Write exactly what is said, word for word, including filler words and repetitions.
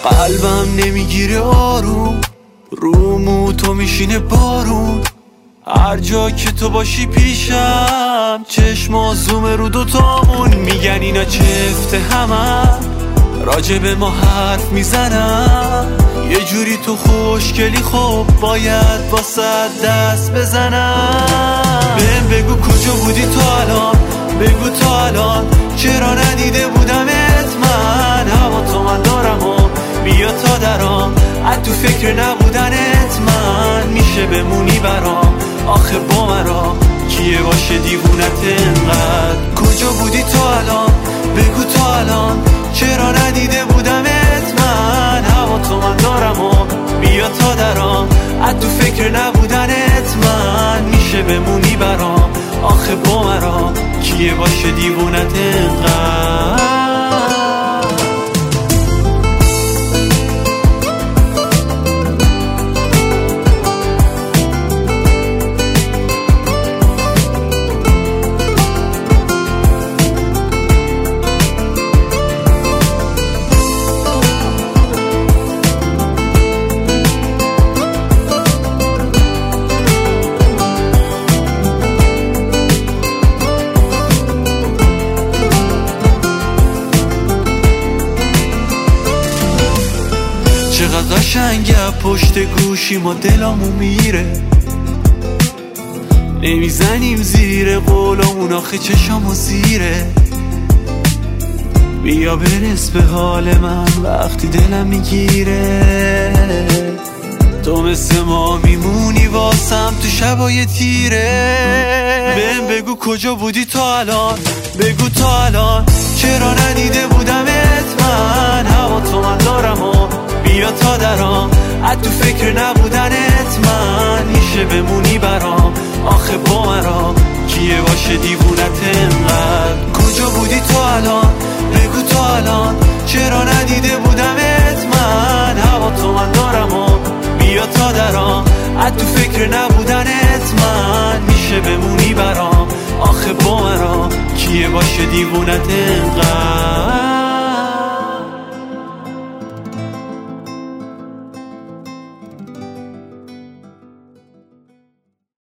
قلبم نمیگیره آروم، رومو تو میشینه بارون. هر جا که تو باشی پیشم، چشم زومه رو دوتامون. میگن اینا چفته همه راجع به ما حرف میزنم. یه جوری تو خوشگلی خب باید واسه دست بزنم. بهم بگو کجا بودی تو الان، بگو تو الان چرا ندیده بودمت من. هوا تو من دارم و بیا تا درام، از تو فکر نبودنت من. میشه بمونی برام آخه با مرا، کیه باشه دیوونت انقدر. کجا بودی تو الان، بگو تو الان چرا ندیده بودمت من. هوا تو من دارم و بیا تا درام، از تو فکر نبودنت من. میشه بمونی برام آخه با مرا، کیه باشه دیوونت انقدر. چقدر قشنگه پشت گوشی ما دلامو میره. نمیزنیم زیر قولمون آخه چشامو زیره. بیا برس به حال من وقتی دلم میگیره. تو مثل ما میمونی واسم تو شبای تیره. بهم بگو کجا بودی تو الان، بگو تو الان چرا ندیده بودمت من. هوا تو من دارم و بیا تا درام، از تو فکر نبودنت من. میشه بمونی برام آخه با مرا، کیه باشه دیوونت انقدر. کجا بودی تو الان، بگو تو الان چرا ندیده بودمت من. هوا تو من دارم و بیا تا درام، از تو فکر نبودنت من. میشه بمونی برام آخه با مرا، کیه باشه دیوونت انقدر.